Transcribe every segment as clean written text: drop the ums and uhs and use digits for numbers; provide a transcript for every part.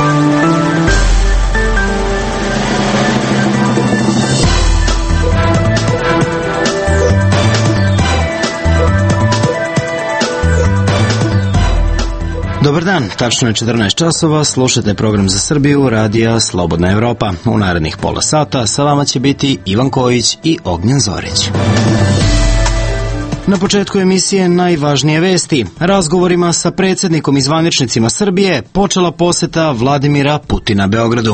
Dobar dan, tačno je 14 časova, slušate program za Srbiju, radija Slobodna Evropa. U narednih pola sata sa vama će biti Ivan Kojić i Ognjen Zorić. Na početku emisije najvažnije vesti. Razgovorima sa predsjednikom i zvaničnicima Srbije počela poseta Vladimira Putina Beogradu.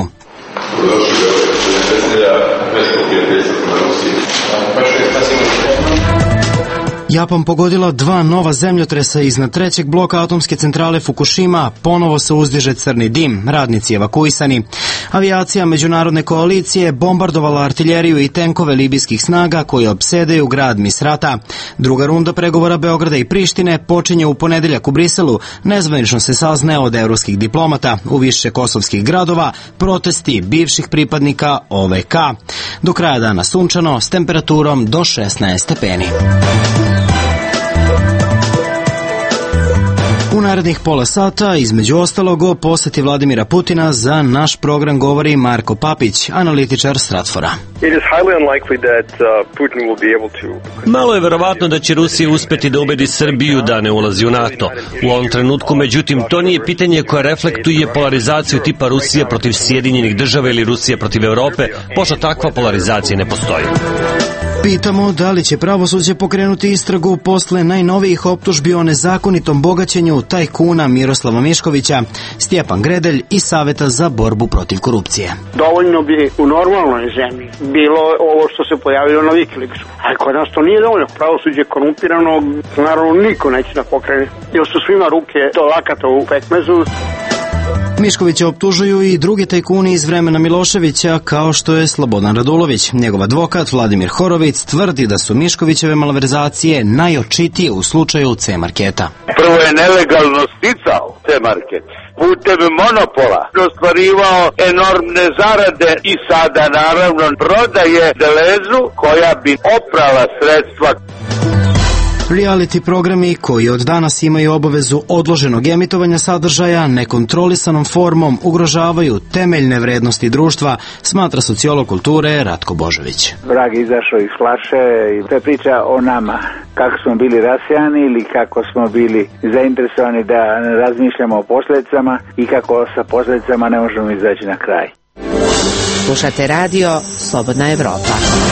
Japan pogodila 2 nova zemljotresa iznad 3. bloka atomske centrale Fukushima, ponovo se uzdiže crni dim, radnici evakuisani. Avijacija međunarodne koalicije bombardovala artiljeriju i tenkove libijskih snaga koji opsedaju grad Misrata. Druga runda pregovora Beograda i Prištine počinje u ponedeljak u Briselu. Nezvanično se saznaje od evropskih diplomata u više kosovskih gradova protesti bivših pripadnika OVK. Do kraja dana sunčano s temperaturom do 16 stepeni. U narednih pola sata, između ostalog, o poseti Vladimira Putina za naš program govori Marko Papić, analitičar Stratfora. Malo je verovatno da će Rusija uspeti da ubedi Srbiju da ne ulazi u NATO. U ovom trenutku, međutim, to nije pitanje koje reflektuje polarizaciju tipa Rusije protiv Sjedinjenih država ili Rusije protiv Evrope, pošto takva polarizacija ne postoji. Pitamo da li će pravosuđe pokrenuti istragu posle najnovijih optužbi o nezakonitom bogaćenju tajkuna Miroslava Miškovića, Stjepan Gredelj iz Saveta za borbu protiv korupcije. Dovoljno bi u normalnoj zemlji bilo ovo što se pojavilo na Wikileaksu. Ali kod nas to nije dovoljno. Pravosuđe je korumpirano, naravno niko neće da pokrene. Jer su svima ruke do lakata u pekmezu. Miškovića optužuju i drugi tajkuni iz vremena Miloševića, kao što je Slobodan Radulović. Njegov advokat Vladimir Horovic tvrdi da su Miškovićeve malverzacije najočitije u slučaju C-marketa. Prvo je nelegalno sticao C-market, putem monopola ostvarivao enormne zarade i sada naravno prodaje Delezu koja bi oprala sredstva. Reality programi koji od danas imaju obavezu odloženog emitovanja sadržaja nekontrolisanom formom ugrožavaju temeljne vrednosti društva, smatra sociolog kulture Ratko Božović. Vrag izašao iz flaše i to je priča o nama. Kako smo bili rasijani ili kako smo bili zainteresovani da razmišljamo o posljedicama i kako sa posljedicama ne možemo izaći na kraj. Slušate radio Slobodna Evropa.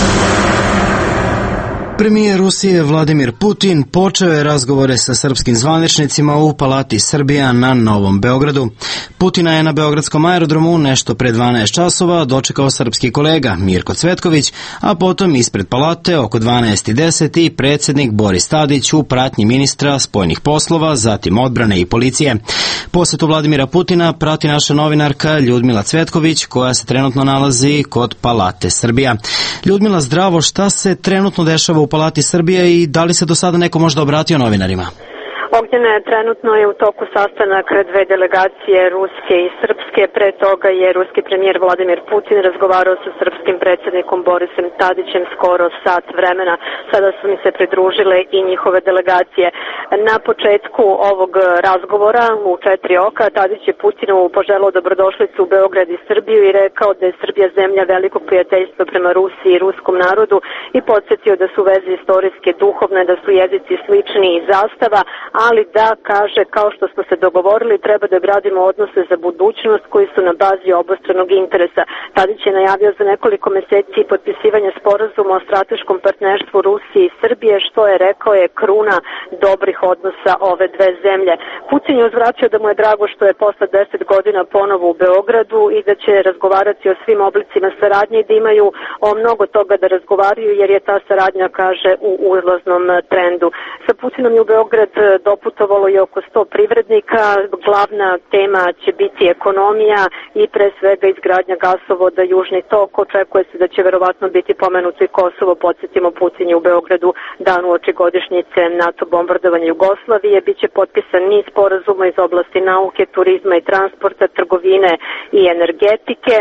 Premijer Rusije Vladimir Putin počeo je razgovore sa srpskim zvaničnicima u Palati Srbija na Novom Beogradu. Putina je na beogradskom aerodromu nešto pre 12 časova dočekao srpski kolega Mirko Cvetković, a potom ispred palate oko 12:10 i predsjednik Boris Tadić u pratnji ministra spoljnih poslova, zatim odbrane i policije. Posetu Vladimira Putina prati naša novinarka Ljudmila Cvetković, koja se trenutno nalazi kod Palate Srbija. Ljudmila, zdravo, šta se trenutno dešava u Palati Srbije i da li se do sada neko možda obratio novinarima? Ognjene, trenutno je u toku sastanak 2 delegacije, ruske i srpske. Pre toga je ruski premijer Vladimir Putin razgovarao sa srpskim predsjednikom Borisom Tadićem skoro sat vremena. Sada su mi se pridružile i njihove delegacije. Na početku ovog razgovora u 4 oka Tadić je Putinu poželao dobrodošlicu u Beograd i Srbiju i rekao da je Srbija zemlja velikog prijateljstva prema Rusiji i ruskom narodu i podsjetio da su veze istorijske, duhovne, da su jezici slični i zastava, ali da, kaže, kao što smo se dogovorili, treba da gradimo odnose za budućnost koji su na bazi obostranog interesa. Tadić je najavio za nekoliko meseci potpisivanje sporazuma o strateškom partnerstvu Rusije i Srbije, što je, rekao je, kruna dobrih odnosa ove dve zemlje. Putin je uzvratio da mu je drago što je posle 10 godina ponovo u Beogradu i da će razgovarati o svim oblicima saradnje i da imaju o mnogo toga da razgovaraju, jer je ta saradnja, kaže, u uzlaznom trendu. Sa Putinom je u Beograd doputovalo je oko 100 privrednika. Glavna tema će biti ekonomija i pre svega izgradnja gasovoda Južni tok. Očekuje se da će verovatno biti pomenuto i Kosovo. Podsjetimo, Putin je u Beogradu dan uoči godišnjice NATO bombardovanja Jugoslavije. Biće potpisan niz sporazuma iz oblasti nauke, turizma i transporta, trgovine i energetike.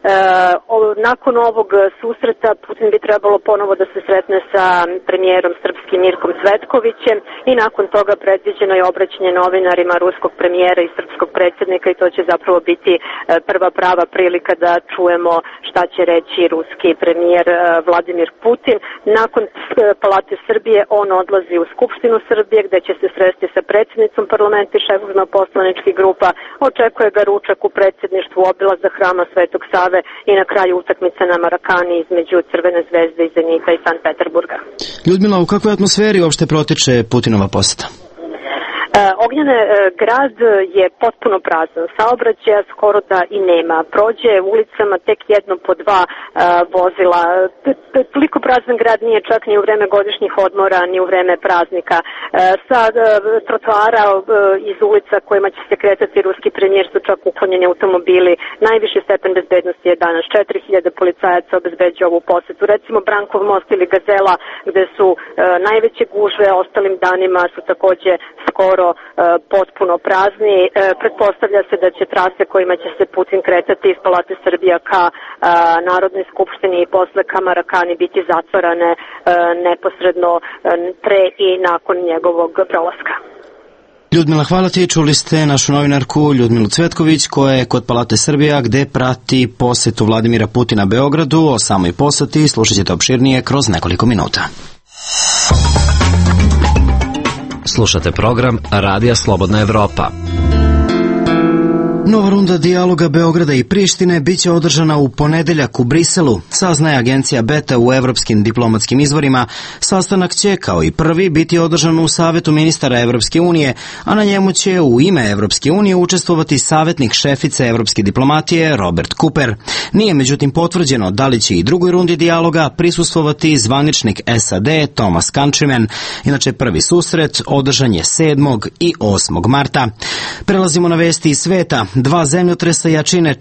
Nakon ovog susreta Putin bi trebalo ponovo da se sretne sa premijerom srpskim Mirkom Cvetkovićem i nakon toga predviđeno je obraćanje novinarima ruskog premijera i srpskog predsjednika i to će zapravo biti prva prava prilika da čujemo šta će reći ruski premijer Vladimir Putin. Nakon Palate Srbije on odlazi u Skupštinu Srbije gde će se sresti sa predsjednicom parlamenta i šefovima poslaničkih grupa. Očekuje ga ručak u predsjedništvu, obilazak hrama Svetog Save i na kraju utakmica na Marakani između Crvene zvezde iz Zenita i Sankt Peterburga. Ljudmila, u kakvoj atmosferi uopšte protiče Putinova poseta? Ognjene, grad je potpuno prazan, saobraćaja skoro da i nema. Prođe ulicama tek jedno po dva vozila. Toliko prazan grad nije čak ni u vreme godišnjih odmora, ni u vreme praznika. Sa trotoara iz ulica kojima će se kretati ruski premijer su čak uklonjeni automobili. Najviši stepen bezbednosti je danas. 4000 policajaca obezbeđuje ovu posetu. Recimo Brankov most ili Gazela, gde su najveće gužve, ostalim danima su takođe skoro potpuno prazni. Pretpostavlja se da će trase kojima će se Putin kretati iz Palate Srbija ka Narodnoj skupštini i posle ka Marakani biti zatvarane neposredno pre i nakon njegovog prolaska. Ljudmila, hvala ti. Čuli ste našu novinarku Ljudmilu Cvetković koja je kod Palate Srbija gde prati posetu Vladimira Putina Beogradu. O samoj poseti slušat ćete opširnije kroz nekoliko minuta. Slušate program Radija Slobodna Evropa. Nova runda dijaloga Beograda i Prištine biće održana u ponedeljak u Briselu, saznaje agencija Beta u evropskim diplomatskim izvorima. Sastanak će, kao i prvi, biti održan u Savetu ministara Evropske unije, a na njemu će u ime Evropske unije učestvovati savjetnik šefice evropske diplomatije Robert Cooper. Nije međutim potvrđeno da li će i drugoj rundi dijaloga prisustvovati zvaničnik SAD Thomas Countryman. Inače, prvi susret održan je 7. i 8. marta. Prelazimo na vesti iz sveta. 2 zemljotresa jačine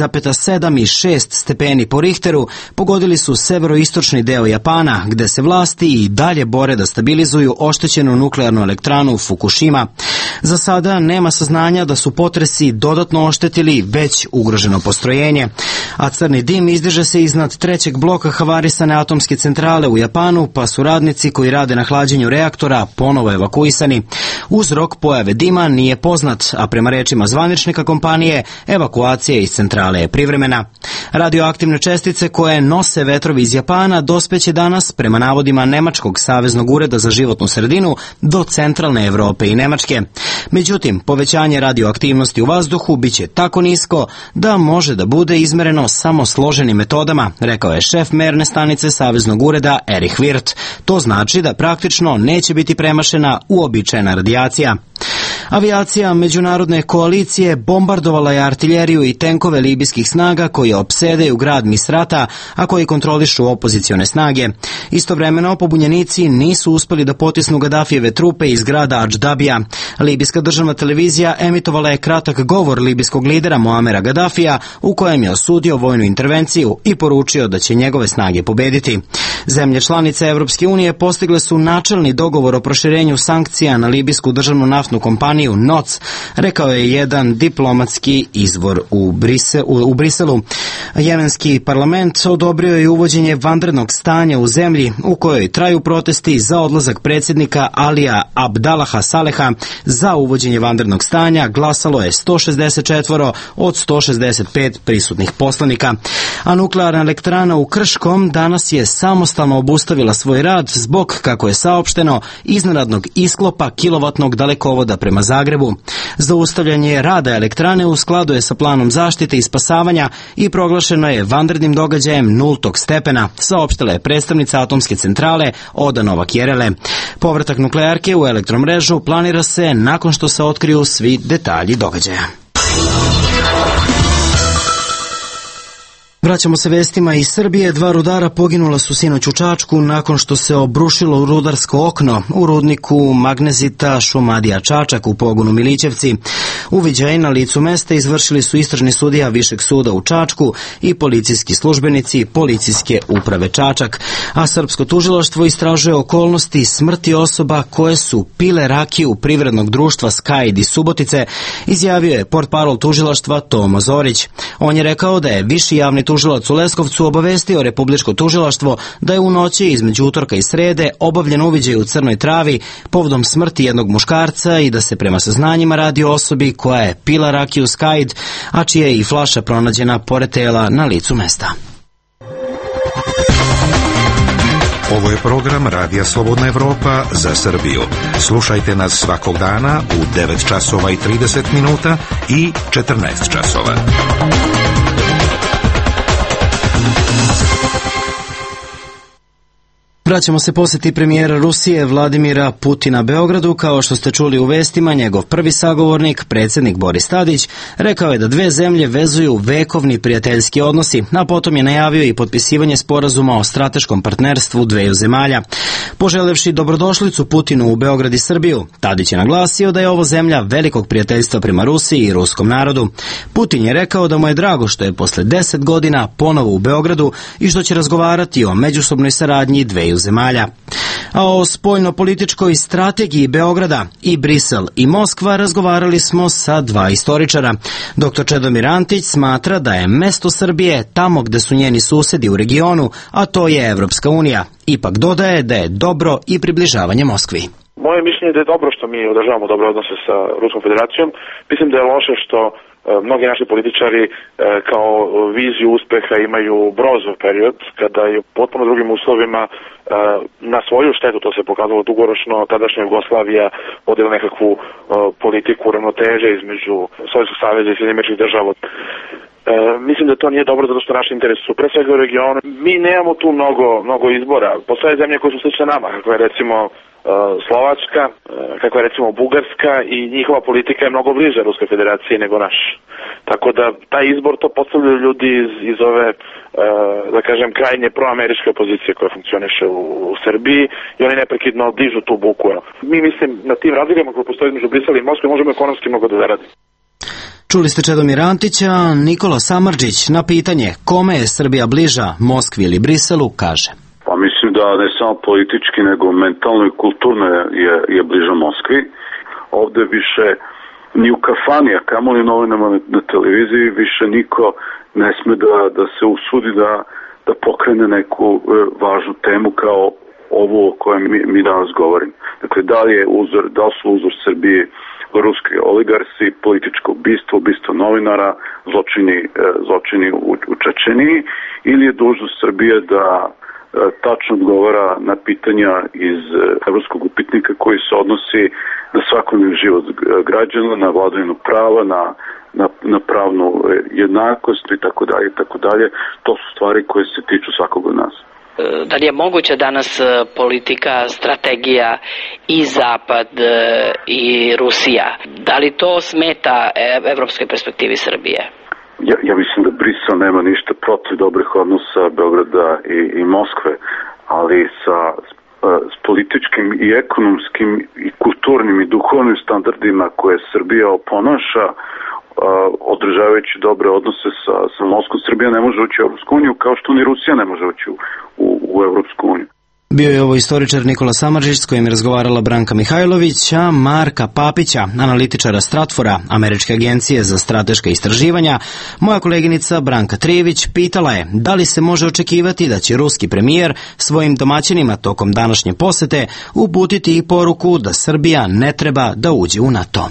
4,7 i 6 stepeni po Richteru pogodili su severoistočni deo Japana, gde se vlasti i dalje bore da stabilizuju oštećenu nuklearnu elektranu Fukushima. Za sada nema saznanja da su potresi dodatno oštetili već ugroženo postrojenje, a crni dim izdiže se iznad trećeg bloka havarisane atomske centrale u Japanu, pa su radnici koji rade na hlađenju reaktora ponovo evakuisani. Uzrok pojave dima nije poznat, a prema rečima zvaničnika kompanije, evakuacija iz centrale je privremena. Radioaktivne čestice koje nose vetrovi iz Japana dospeće danas, prema navodima Nemačkog saveznog ureda za životnu sredinu, do centralne Evrope i Nemačke. Međutim, povećanje radioaktivnosti u vazduhu biće tako nisko da može da bude izmereno samo složenim metodama, rekao je šef merne stanice saveznog ureda Erich Wirth. To znači da praktično neće biti premašena uobičajena radijacija. Avijacija međunarodne koalicije bombardovala je artiljeriju i tenkove libijskih snaga koji opsedaju grad Misrata, a koji kontrolišu opozicione snage. Istovremeno, pobunjenici nisu uspeli da potisnu Gadafijeve trupe iz grada Adždabija. Libijska državna televizija emitovala je kratak govor libijskog lidera Muamera Gadafija u kojem je osudio vojnu intervenciju i poručio da će njegove snage pobediti. Zemlje članice Evropske unije postigle su načelni dogovor o proširenju sankcija na libijsku državnu naftnu kompaniju NOC, rekao je jedan diplomatski izvor u Briselu. Jemenski parlament odobrio je uvođenje vanrednog stanja u zemlji u kojoj traju protesti za odlazak predsjednika Alija Abdalaha Saleha. Za uvođenje vanrednog stanja glasalo je 164 od 165 prisutnih poslanika. A nuklearna elektrana u Krškom danas je samostalno obustavila svoj rad zbog, kako je saopšteno, iznenadnog isklopa kilovatnog dalekovoda prema Zagrebu. Zaustavljanje rada elektrane u skladu je sa planom zaštite i spasavanja i proglašeno je vanrednim događajem 0. stepena, saopštila je predstavnica atomske centrale Oda Novak-Jerele. Povratak nuklearke u elektromrežu planira se nakon što se otkriju svi detalji događaja. Vraćamo se vestima iz Srbije. 2 rudara poginula su sinoć u Čačku nakon što se obrušilo rudarsko okno u rudniku magnezita Šumadija Čačak u pogonu Milićevci. Uviđaj na licu mesta izvršili su istražni sudija Višeg suda u Čačku i policijski službenici Policijske uprave Čačak, a srpsko tužilaštvo istražuje okolnosti smrti osoba koje su pile rakiju privrednog društva Skajd iz Subotice, izjavio je portparol tužilaštva Tomo Zorić. On je rekao da je viši javni tužilac u Leskovcu obavestio Republičko tužilaštvo da je u noći između utorka i srede obavljen uviđaj u Crnoj Travi povodom smrti jednog muškarca i da se prema saznanjima radi o osobi koja je pila rakiju Skajd, a čija je i flaša pronađena pored tela na licu mesta. Ovo je program Radija Slobodna Evropa za Srbiju. Slušajte nas svakog dana u 9 časova i 30 minuta i 14 časova. Vraćamo se posjeti premijera Rusije Vladimira Putina Beogradu. Kao što ste čuli u vestima, njegov prvi sagovornik, predsjednik Boris Tadić, rekao je da dve zemlje vezuju vekovni prijateljski odnosi, a potom je najavio i potpisivanje sporazuma o strateškom partnerstvu dveju zemalja. Poželevši dobrodošlicu Putinu u Beograd i Srbiju, Tadić je naglasio da je ovo zemlja velikog prijateljstva prema Rusiji i ruskom narodu. Putin je rekao da mu je drago što je posle 10 godina ponovo u Beogradu i što će razgovarati o međusobnoj saradnji dveju zemalja. A o spoljnopolitičkoj strategiji Beograda i Brisel i Moskva razgovarali smo sa 2 istoričara. Dr. Čedomir Antić smatra da je mesto Srbije tamo gde su njeni susedi u regionu, a to je Evropska unija. Ipak dodaje da je dobro i približavanje Moskvi. Moje mišljenje je da je dobro što mi održavamo dobre odnose sa Ruskom federacijom. Mislim da je loše što mnogi naši političari kao viziju uspeha imaju brozov period, kada je u potpuno drugim uslovima na svoju štetu, to se pokazalo dugoročno, tadašnja Jugoslavija vodila nekakvu politiku ravnoteže između Sovjetskog saveza i Sjedinjenih Američkih Država. Mislim da to nije dobro zato što naši interesi su pre svega u regionu. Mi nemamo tu mnogo izbora. Postoje zemlje koje su slične nama, kako je recimo Slovačka, kako je recimo Bugarska, i njihova politika je mnogo bliže Ruskoj federaciji nego naš. Tako da taj izbor to postavljaju ljudi iz ove, da kažem, krajnje proameričke opozicije koja funkcioniše u Srbiji, i oni neprekidno dižu tu buku. Mi, mislim, na tim razlikama koje postoje između Brisela i Moskve možemo ekonomski mnogo da zaradimo. Čuli ste Čedomira Antića. Nikola Samardžić na pitanje kome je Srbija bliža, Moskvi ili Briselu, kaže: Pa mislim da ne samo politički, nego mentalno i kulturno je bliža Moskvi. Ovde više ni u kafani, a kamoli novinama na televiziji, više niko ne sme da se usudi da pokrene neku važnu temu kao ovu o kojoj mi danas govorimo. Dakle, da li su uzor Srbije ruski oligarsi, političko ubistvo novinara, zločini u Čečeniji, ili je dužnost Srbije da tačno odgovara na pitanja iz evropskog upitnika koji se odnosi na svakodnevni život građana, na vladavinu prava, na pravnu jednakost i tako dalje. To su stvari koje se tiču svakog od nas. Da li je moguće danas politika, strategija i Zapad i Rusija? Da li to smeta evropskoj perspektivi Srbije? Ja mislim da Brisel nema ništa protiv dobrih odnosa Beograda i Moskve, ali s političkim i ekonomskim i kulturnim i duhovnim standardima koje Srbija oponaša, održavajući dobre odnose sa Moskvom, Srbija ne može ući u Evropsku uniju, kao što ni Rusija ne može ući u Evropsku uniju. Bio je ovo istoričar Nikola Samardžić s kojim je razgovarala Branka Mihajlović, a Marka Papića, analitičara Stratfora, Američke agencije za strateška istraživanja, moja koleginica Branka Trijević pitala je da li se može očekivati da će ruski premijer svojim domaćinima tokom današnje posete uputiti i poruku da Srbija ne treba da uđe u NATO.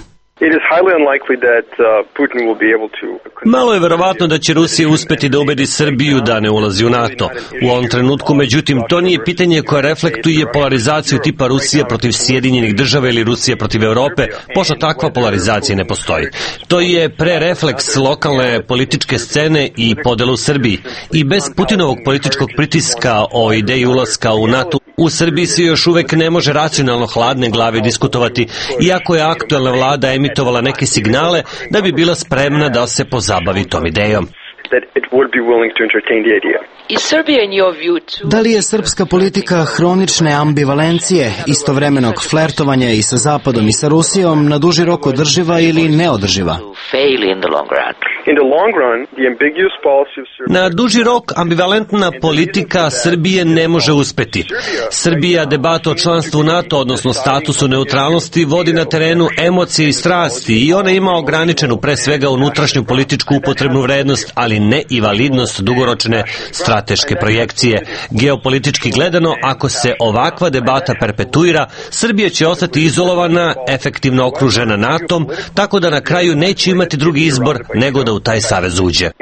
Malo je verovatno da će Rusija uspeti da ubedi Srbiju da ne ulazi u NATO. U ovom trenutku, međutim, to nije pitanje koje reflektuje polarizaciju tipa Rusija protiv Sjedinjenih Država ili Rusija protiv Europe, pošto takva polarizacija ne postoji. To je prerefleks lokalne političke scene i podela u Srbiji. I bez Putinovog političkog pritiska o ideji ulaska u NATO, u Srbiji se još uvek ne može racionalno hladne glave diskutovati, iako je aktuelna vlada emitovala neke signale da bi bila spremna da se pozabavi tom idejom. Da li je srpska politika hronične ambivalencije, istovremenog flertovanja i sa Zapadom i sa Rusijom na duži rok održiva ili neodrživa? Na duži rok ambivalentna politika Srbije ne može uspeti. Srbija debatu o članstvu NATO, odnosno statusu neutralnosti, vodi na terenu emocije i strasti i ona ima ograničenu pre svega unutrašnju političku upotrebnu vrednost, ali ne i validnost dugoročne strateške projekcije. Geopolitički gledano, ako se ovakva debata perpetuira, Srbija će ostati izolovana, efektivno okružena NATO-om, tako da na kraju neće imati drugi izbor nego da u taj savez uđe.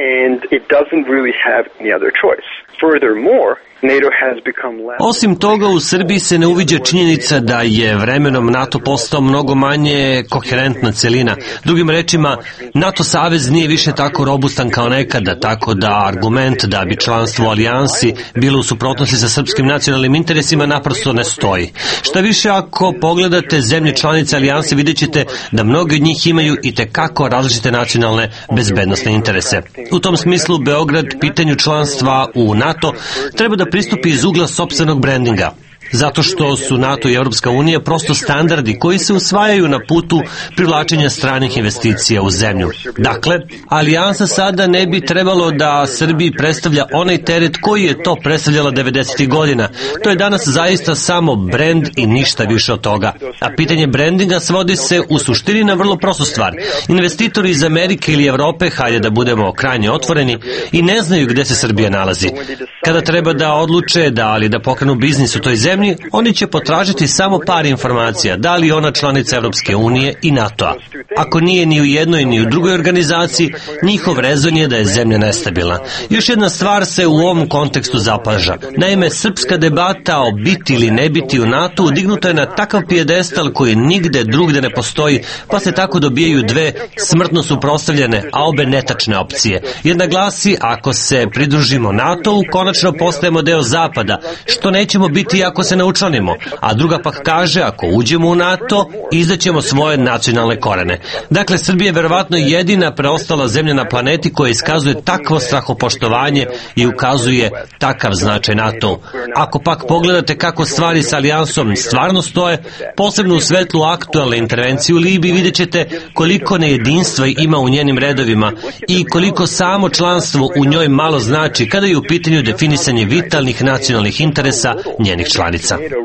Osim toga, u Srbiji se ne uviđa činjenica da je vremenom NATO postao mnogo manje koherentna celina. Drugim rečima, NATO savez nije više tako robustan kao nekada, tako da argument da bi članstvo u alijansi bilo u suprotnosti sa srpskim nacionalnim interesima naprosto ne stoji. Šta više, ako pogledate zemlje članice alijanse, vidjet ćete da mnogi od njih imaju i tekako različite nacionalne bezbednosne interese. U tom smislu, Beograd pitanju članstva u NATO treba da pristupi iz ugla sopstvenog brandinga. Zato što su NATO i Evropska unija prosto standardi koji se usvajaju na putu privlačenja stranih investicija u zemlju. Dakle, alijansa sada ne bi trebalo da Srbiji predstavlja onaj teret koji je to predstavljala 90. godina. To je danas zaista samo brend i ništa više od toga. A pitanje brandinga svodi se u suštini na vrlo prostu stvar. Investitori iz Amerike ili Evrope, hajde da budemo krajnje otvoreni, i ne znaju gde se Srbija nalazi. Kada treba da odluče da pokrenu biznis u toj zemlji, oni će potražiti samo par informacija, da li je ona članica Evropske unije i NATO-a. Ako nije ni u jednoj ni u drugoj organizaciji, njihov rezon je da je zemlja nestabilna. Još jedna stvar se u ovom kontekstu zapaža. Naime, srpska debata o biti ili ne biti u NATO dignuta je na takav pijedestal koji nigde drugde ne postoji, pa se tako dobijaju dve smrtno suprotstavljene, a obe netačne opcije. Jedna glasi, ako se pridružimo NATO-u, konačno postajemo deo Zapada, što nećemo biti ako se ne učlanimo, a druga pak kaže, ako uđemo u NATO, izdaćemo svoje nacionalne korene. Dakle, Srbija je verovatno jedina preostala zemlja na planeti koja iskazuje takvo strahopoštovanje i ukazuje takav značaj NATO. Ako pak pogledate kako stvari sa alijansom stvarno stoje, posebno u svetlu aktualne intervencije u Libiji, vidjet ćete koliko nejedinstva ima u njenim redovima i koliko samo članstvo u njoj malo znači kada je u pitanju definisanje vitalnih nacionalnih interesa njenih članica.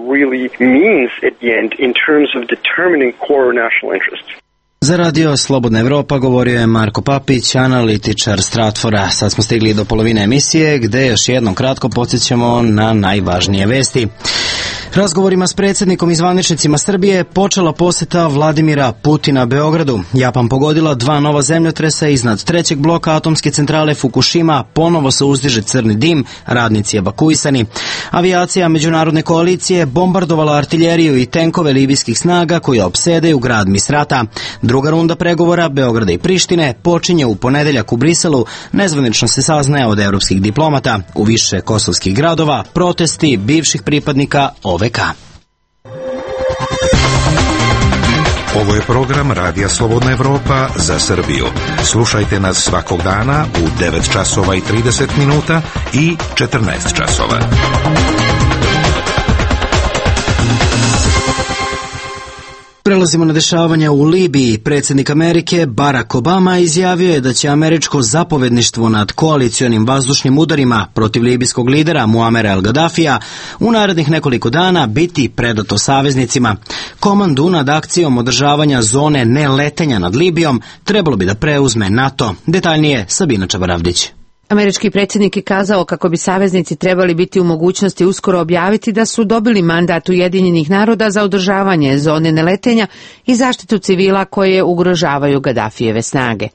Za radio Slobodna Evropa govorio je Marko Papić, analitičar Stratfora. Sad smo stigli do polovine emisije, gde još jednom kratko podsjećamo na najvažnije vesti. Razgovorima s predsjednikom i zvaničnicima Srbije počela poseta Vladimira Putina Beogradu. Japan pogodila 2 nova zemljotresa iznad 3. bloka atomske centrale Fukushima, ponovo se uzdiže crni dim, radnici evakuisani. Avijacija međunarodne koalicije bombardovala artiljeriju i tenkove libijskih snaga koji opsedaju grad Misrata. Druga runda pregovora Beograda i Prištine počinje u ponedeljak u Briselu, nezvanično se saznaje od evropskih diplomata. U više kosovskih gradova protesti bivših pripadnika OVK. Ovo je program Radija Slobodna Evropa za Srbiju. Slušajte nas svakog dana u 9 časova i 30 minuta i 14 časova. Prelazimo na dešavanja u Libiji. Predsjednik Amerike Barack Obama izjavio je da će američko zapovedništvo nad koalicionim vazdušnim udarima protiv libijskog lidera Muamera el-Gaddafija u narednih nekoliko dana biti predato saveznicima. Komandu nad akcijom održavanja zone neletenja nad Libijom trebalo bi da preuzme NATO. Detaljnije Sabina Čabaravdić. Američki predsjednik je kazao kako bi saveznici trebali biti u mogućnosti uskoro objaviti da su dobili mandat Ujedinjenih naroda za održavanje zone neletenja i zaštitu civila koje ugrožavaju Gaddafijeve snage.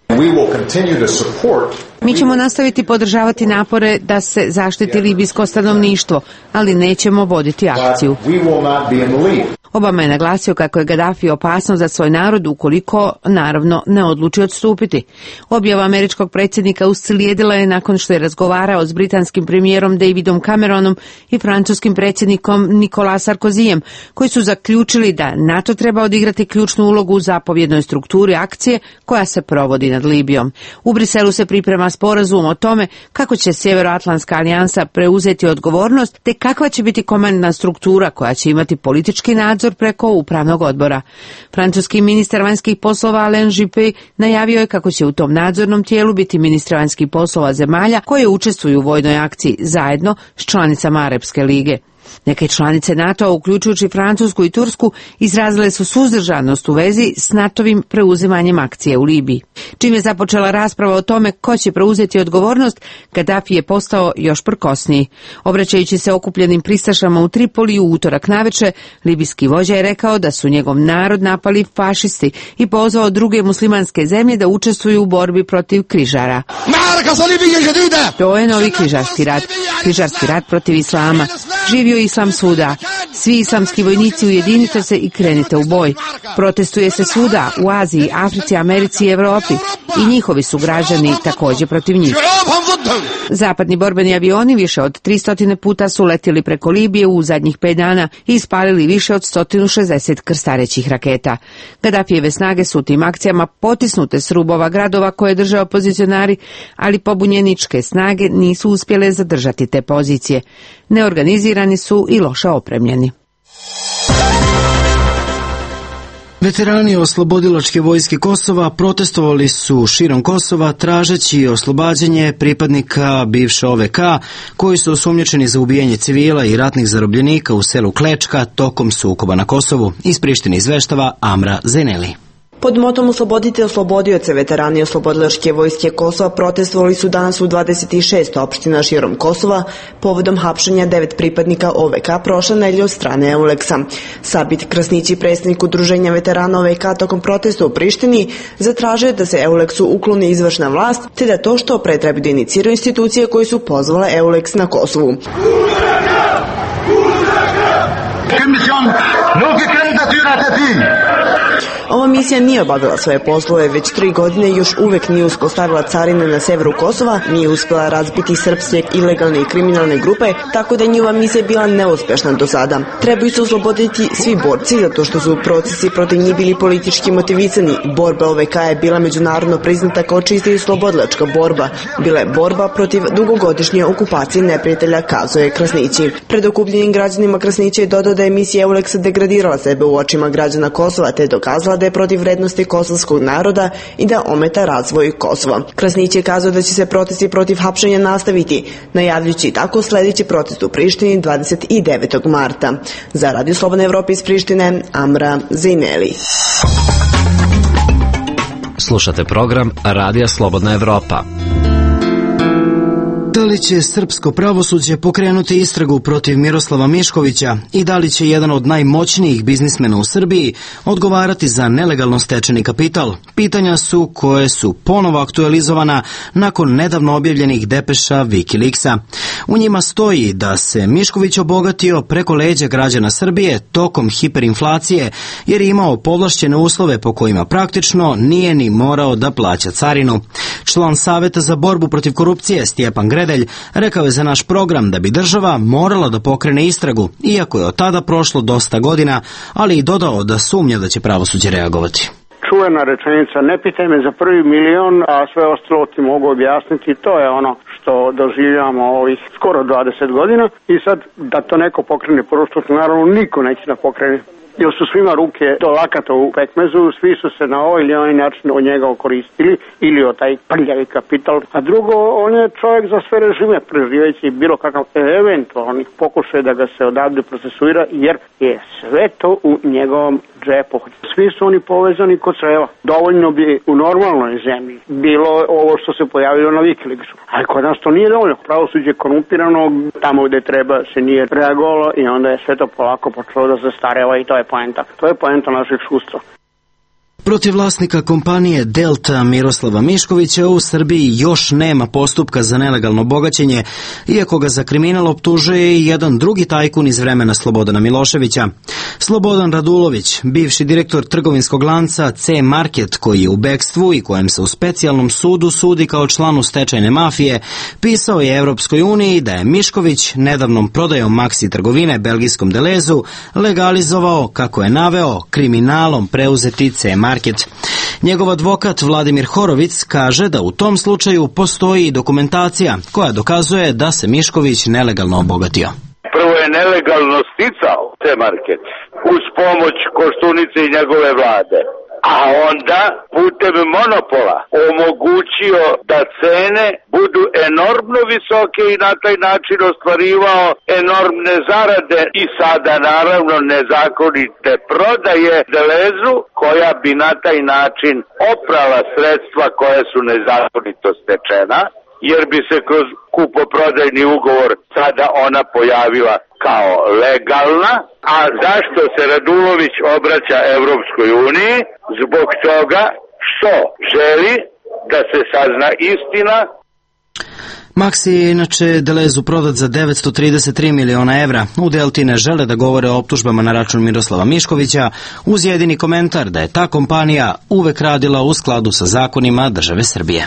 Mi ćemo nastaviti podržavati napore da se zaštiti libijsko stanovništvo, ali nećemo voditi akciju. Obama je naglasio kako je Gaddafi opasno za svoj narod ukoliko, naravno, ne odluči odstupiti. Objava američkog predsjednika uslijedila je nakon što je razgovarao s britanskim premijerom Davidom Cameronom i francuskim predsjednikom Nicolas Sarkozyjem, koji su zaključili da NATO treba odigrati ključnu ulogu u zapovjednoj strukturi akcije koja se provodi nad Libijom. U Briselu se priprema nema sporazum o tome kako će Sjevernoatlantska alijansa preuzeti odgovornost, te kakva će biti komandna struktura koja će imati politički nadzor preko upravnog odbora. Francuski ministar vanjskih poslova Alain Juppé najavio je kako će u tom nadzornom tijelu biti ministri vanjskih poslova zemalja koje učestvuju u vojnoj akciji zajedno s članicama Arapske lige. Neke članice NATO-a, uključujući Francusku i Tursku, izrazile su suzdržanost u vezi s NATO-vim preuzimanjem akcije u Libiji. Čim je započela rasprava o tome ko će preuzeti odgovornost, Gaddafi je postao još prkosniji. Obraćajući se okupljenim pristašama u Tripoli u utorak naveče, libijski vođa je rekao da su njegov narod napali fašisti i pozvao druge muslimanske zemlje da učestvuju u borbi protiv križara. To je novi križarski rat protiv islama. Živio islam svuda. Svi islamski vojnici ujedinite se i krenite u boj. Protestuje se svuda, u Aziji, Africi, Americi i Evropi. I njihovi su građani također protiv njih. Zapadni borbeni avioni više od 300 puta su letjeli preko Libije u zadnjih 5 dana i ispalili više od 160 krstarećih raketa. Gaddafijeve snage su u tim akcijama potisnute s rubova gradova koje drže opozicionari, ali pobunjeničke snage nisu uspjele zadržati te pozicije. Neorganizirani su i loše opremljeni. Veterani oslobodilačke vojske Kosova protestovali su širom Kosova tražeći oslobađanje pripadnika bivše OVK koji su osumnjičeni za ubijanje civila i ratnih zarobljenika u selu Klečka tokom sukoba na Kosovu. Iz Prištine izveštava Amra Zeneli. Pod motom Oslobodite oslobodioce, veterani oslobodilačke vojske Kosova protestovali su danas u 26 opština širom Kosova povodom hapšenja 9 pripadnika OVK prošle nedelje od strane EULEX-a. Sabit Krasnići, predstavnik udruženja veterana OVK, tokom protesta u Prištini zatražio da se EULEX-u ukloni izvršna vlast, te da to što pre treba da iniciraju institucije koje su pozvale EULEX na Kosovu. Ova misija nije obavila svoje poslove već 3 godine i još uvek nije uspostavila carine na severu Kosova, nije uspjela razbiti srpske ilegalne i kriminalne grupe, tako da je njihova misija bila neuspješna do sada. Trebaju se osloboditi svi borci zato što su procesi protiv njih bili politički motivisani. Borba OVK je bila međunarodno priznata kao čista i oslobodilačka borba. Bila je borba protiv dugogodišnje okupacije neprijatelja, kazao je Krasnići. Pred okupljenim građanima Krasnići je dodao da je misija EULEX-a degradirala sebe u očima građana Kosova te dokazala da je protiv vrednosti kosovskog naroda i da ometa razvoj Kosova. Krasnić je kazao da će se protesti protiv hapšenja nastaviti, najavljujući tako sljedeći protest u Prištini 29. marta. Za Radio Slobodna Evropa iz Prištine, Amra Zeneli. Slušate program Radija Slobodna Evropa. Da li će srpsko pravosuđe pokrenuti istragu protiv Miroslava Miškovića i da li će jedan od najmoćnijih biznismena u Srbiji odgovarati za nelegalno stečeni kapital? Pitanja su koje su ponovo aktualizovana nakon nedavno objavljenih depeša Wikileaksa. U njima stoji da se Mišković obogatio preko leđa građana Srbije tokom hiperinflacije jer je imao povlašćene uslove po kojima praktično nije ni morao da plaća carinu. Član Saveta za borbu protiv korupcije Stjepan Gredelj rekao je za naš program da bi država morala da pokrene istragu, iako je od tada prošlo dosta godina, ali i dodao da sumnja da će pravosuđe reagovati. Čuvena rečenica, ne pitaj me za prvi milion, a sve ostalo ti mogu objasniti, to je ono što doživljamo ovih skoro 20 godina i sad da to neko pokrene, prvo što naravno niko neće da pokrene. Jer su svima ruke do lakata u pekmezu, svi su se na ovaj ili onaj način od njega okoristili ili od taj prljavi kapital. A drugo, on je čovjek za sve režime, preživeći bilo kakav eventualni pokušaj da ga se odavde procesuira, jer je sve to u njegovom džepu. Svi su oni povezani kod creva. Dovoljno bi u normalnoj zemlji bilo ovo što se pojavilo na Wikileaksu. Ali kod nas to nije dovoljno. Pravosuđe korumpirano, tamo gde treba se nije reagovalo i onda je sve to polako počelo da zastareva i to je poenta. To je poenta našeg šustva. Protiv vlasnika kompanije Delta Miroslava Miškovića u Srbiji još nema postupka za nelegalno bogaćenje, iako ga za kriminal optužuje i jedan drugi tajkun iz vremena Slobodana Miloševića. Slobodan Radulović, bivši direktor trgovinskog lanca C-Market, koji je u bekstvu i kojem se u specijalnom sudu sudi kao članu stečajne mafije, pisao je Evropskoj uniji da je Mišković nedavnom prodajom Maxi trgovine belgijskom Delezu legalizovao, kako je naveo, kriminalom preuzeti C-Market. Njegov advokat Vladimir Horovic kaže da u tom slučaju postoji i dokumentacija koja dokazuje da se Mišković nelegalno obogatio. Prvo je nelegalno sticao te marke uz pomoć Koštunice i njegove vlade, a onda putem monopola omogućio da cene budu enormno visoke i na taj način ostvarivao enormne zarade i sada naravno nezakonite prodaje Delezu koja bi na taj način oprala sredstva koja su nezakonito stečena, jer bi se kroz kupoprodajni ugovor sada ona pojavila kao legalna. A zašto se Radulović obraća Evropskoj uniji? Zbog toga što želi da se sazna istina. Maxi je inače Delezu prodat za 933 miliona evra. U Delti ne žele da govore o optužbama na račun Miroslava Miškovića, uz jedini komentar da je ta kompanija uvek radila u skladu sa zakonima države Srbije.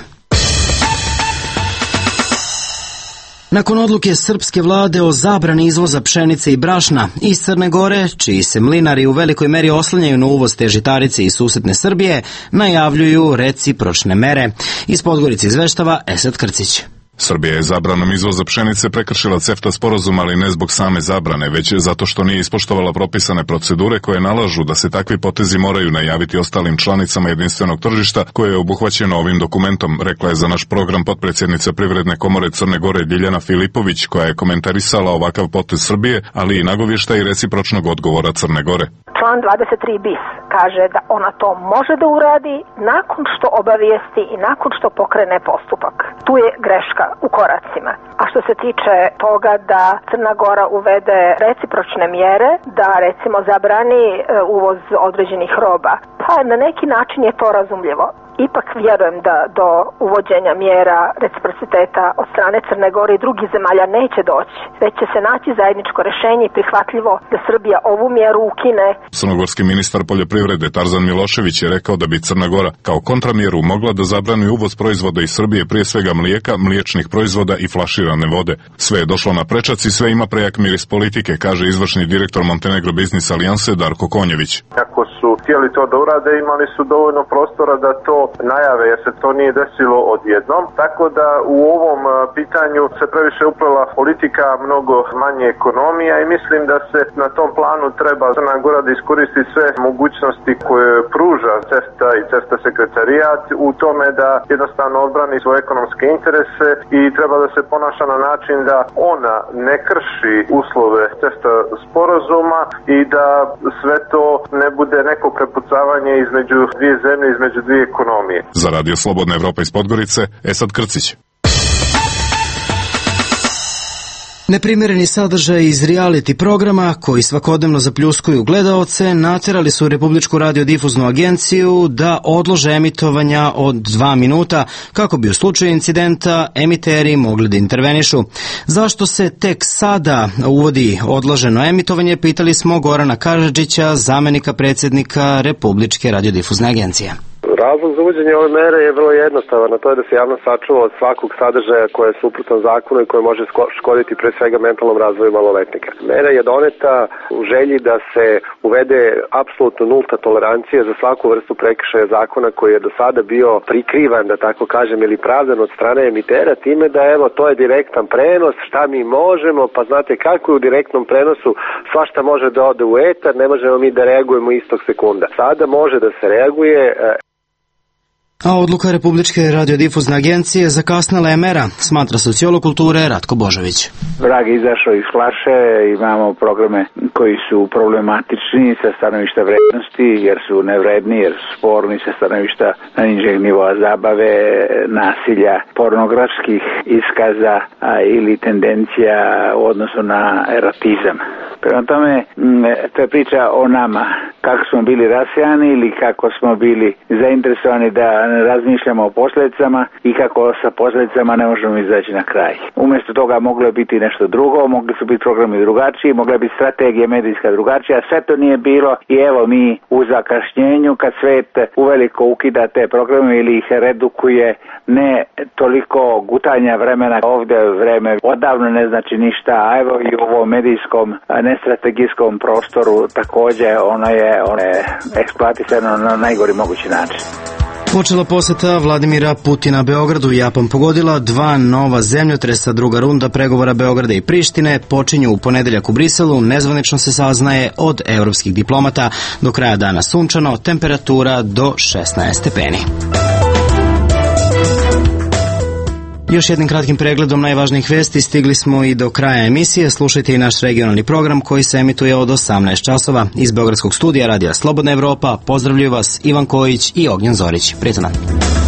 Nakon odluke srpske vlade o zabrani izvoza pšenice i brašna iz Crne Gore, čiji se mlinari u velikoj meri oslanjaju na uvoz te žitarice iz susedne Srbije, najavljuju recipročne mere. Iz Podgorice izveštava Esad Krcić. Srbija je zabranom izvoza pšenice prekršila CEFTA sporazum, ali ne zbog same zabrane, već zato što nije ispoštovala propisane procedure koje nalažu da se takvi potezi moraju najaviti ostalim članicama jedinstvenog tržišta koje je obuhvaćeno ovim dokumentom, rekla je za naš program potpredsjednica Privredne komore Crne Gore Ljiljana Filipović, koja je komentarisala ovakav potez Srbije, ali i nagovještaj recipročnog odgovora Crne Gore. Član 23 bis kaže da ona to može da uradi nakon što obavijesti i nakon što pokrene postupak. Tu je greška u koracima. A što se tiče toga da Crna Gora uvede recipročne mjere, da recimo zabrani uvoz određenih roba, pa na neki način je to razumljivo. Ipak vjerujem da do uvođenja mjera reciprociteta od strane Crne Gore i drugih zemalja neće doći, već će se naći zajedničko rješenje i prihvatljivo da Srbija ovu mjeru ukine. Crnogorski ministar poljoprivrede Tarzan Milošević je rekao da bi Crna Gora kao kontramjeru mogla da zabrani uvoz proizvoda iz Srbije, prije svega mlijeka, mliječnih proizvoda i flaširane vode. Sve je došlo na prečac i sve ima prejak miris politike, kaže izvršni direktor Montenegro Biznis Alijanse Darko Konjević. Ako su htjeli to da urade, imali su dovoljno prostora da to najave, jer se to nije desilo odjednom. Tako da u ovom pitanju se previše uplela politika, mnogo manje ekonomija i mislim da se na tom planu treba Crna Gora da iskoristi sve mogućnosti koje pruža CEFTA i CEFTA sekretarijat u tome da jednostavno odbrani svoje ekonomske interese i treba da se ponaša na način da ona ne krši uslove CEFTA sporazuma i da sve to ne bude neko prepucavanje između dvije zemlje, između dvije ekonomije. Za Radio Slobodna Evropa iz Podgorice, Esad Krcić. Neprimjereni sadržaj iz reality programa koji svakodnevno zapljuskuju gledaoce naterali su Republičku radiodifuznu agenciju da odlože emitovanja od 2 minuta kako bi u slučaju incidenta emiteri mogli da intervenišu. Zašto se tek sada uvodi odloženo emitovanje, pitali smo Gorana Karadžića, zamenika predsjednika Republičke radiodifuzne agencije. Razlog za uvođenje ove mere je vrlo jednostavan, a to je da se javnost sačuva od svakog sadržaja koje je suprotan zakonu i koje može škoditi pre svega mentalnom razvoju maloletnika. Mera je doneta u želji da se uvede apsolutno nulta tolerancija za svaku vrstu prekršaja zakona koji je do sada bio prikrivan, da tako kažem, ili pravdan od strane emitera, time da evo to je direktan prenos, šta mi možemo, pa znate kako je u direktnom prenosu svašta može da ode u etar, ne možemo mi da reagujemo istog sekunda. Sada može da se reaguje. A odluka Republičke radiodifuzne agencije zakasnila je mera, smatra sociolog kulture Ratko Božović. Vrag izašao iz flaše, imamo programe koji su problematični sa stanovišta vrednosti, jer su nevredni, jer su sporni sa stanovišta nižeg nivoa zabave, nasilja, pornografskih iskaza ili tendencija u odnosu na erotizam. Prema tome, to je priča o nama, kako smo bili rasijani ili kako smo bili zainteresovani da razmišljamo o posljedicama i kako sa posljedicama ne možemo izaći na kraj. Umjesto toga moglo je biti nešto drugo, mogli su biti programi drugačiji, mogla je biti strategija medijska drugačija, sve to nije bilo i evo mi u zakašnjenju kad svet uveliko ukida te programe ili ih redukuje, ne toliko gutanja vremena, ovdje vreme odavno ne znači ništa, a evo i u ovom medijskom nestrategijskom prostoru također ono je eksploatisano na najgori mogući način. Počela poseta Vladimira Putina Beogradu. Japan pogodila 2 nova zemljotresa. Druga runda pregovora Beograda i Prištine počinju u ponedeljak u Briselu. Nezvanično se saznaje od evropskih diplomata. Do kraja dana sunčano, temperatura do 16 stepeni. Još jednim kratkim pregledom najvažnijih vesti stigli smo i do kraja emisije. Slušajte i naš regionalni program koji se emituje od 18 časova. Iz Beogradskog studija Radija Slobodna Evropa pozdravljaju vas Ivan Kojić i Ognjen Zorić. Prijatno.